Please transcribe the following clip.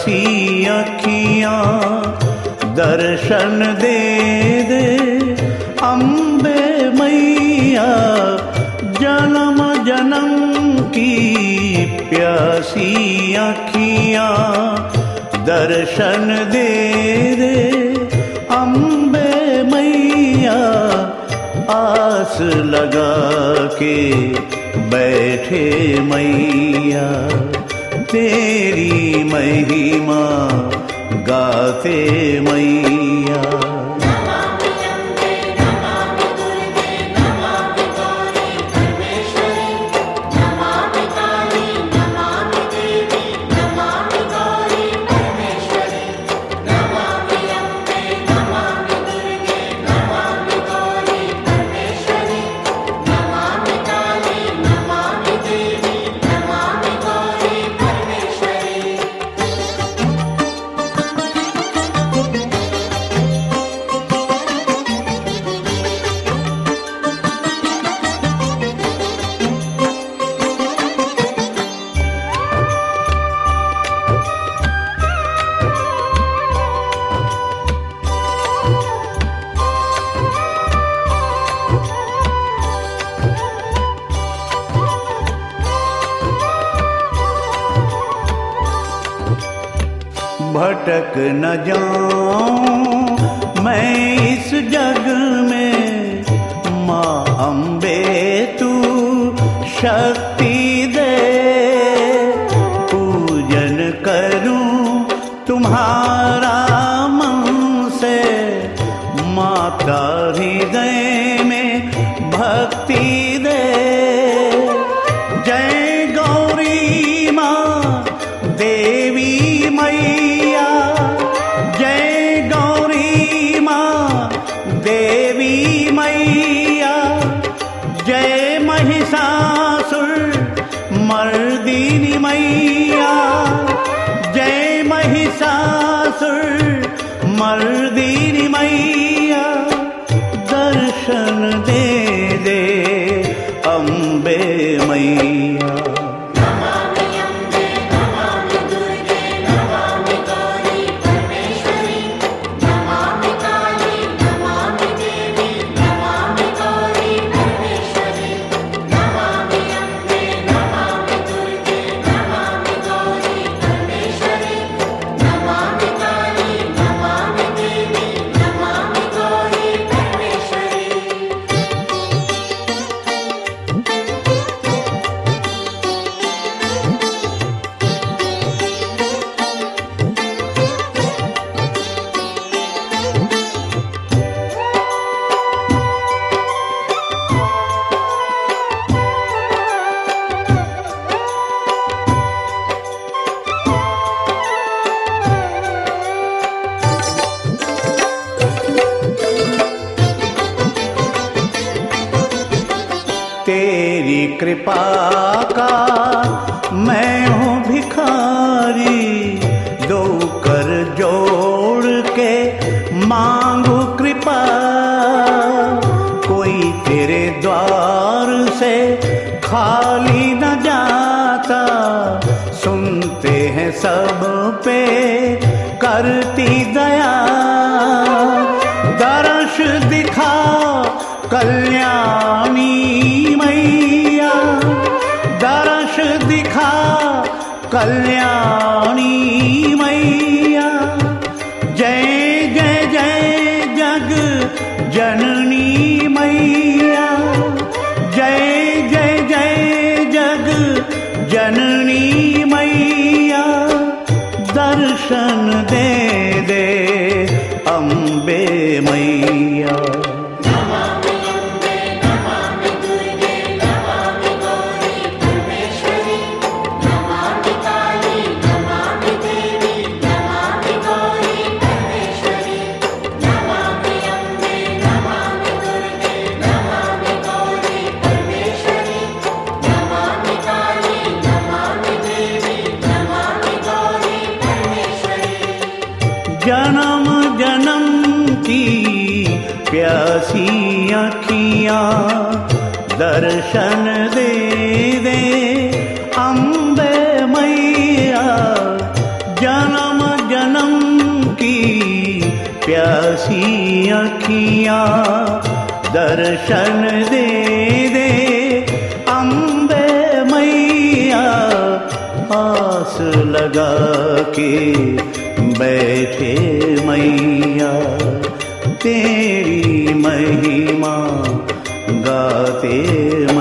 प्यासी अखियां दर्शन दे दे अम्बे मैया, जन्म जन्म की प्यासी अखियां दर्शन दे दे अम्बे मैया। आस लगा के बैठे मैया, तेरी महिमा गाते मैया। भटक न जाऊं मैं इस जग में, माँ अम्बे तू शक्ति दे। पूजन करूं तुम्हारा मन से, माता हृदय में भक्ति दे। जय गौरी माँ देवी मैया, जय गौरी माँ देवी मैया। जय महिषासुर मर्दिनी मैया, जय महिषासुर मर्दिनी मैया। दर्शन दे दे अम्बे मैया। तेरी कृपा का मैं हूँ भिखारी, दो कर जोड़ के मांगू कृपा। कोई तेरे द्वार से खाली न जाता, सुनते हैं सब पे करती दया। दर्श दिखा कल्याणी मैया, दर्श दिखा कल्याणी मैया। जय जय जय जग जननी मैया, जय जय जय जग जननी मैया। दर्शन दे दे अम्बे मैया। जन्म जन्म की प्यासी अखियां दर्शन दे दे अम्बे मैया। जन्म अखियाँ दर्शन दे दे अम्बे मैया। आस लगा के बैठे मैया तेरी महिमा गाते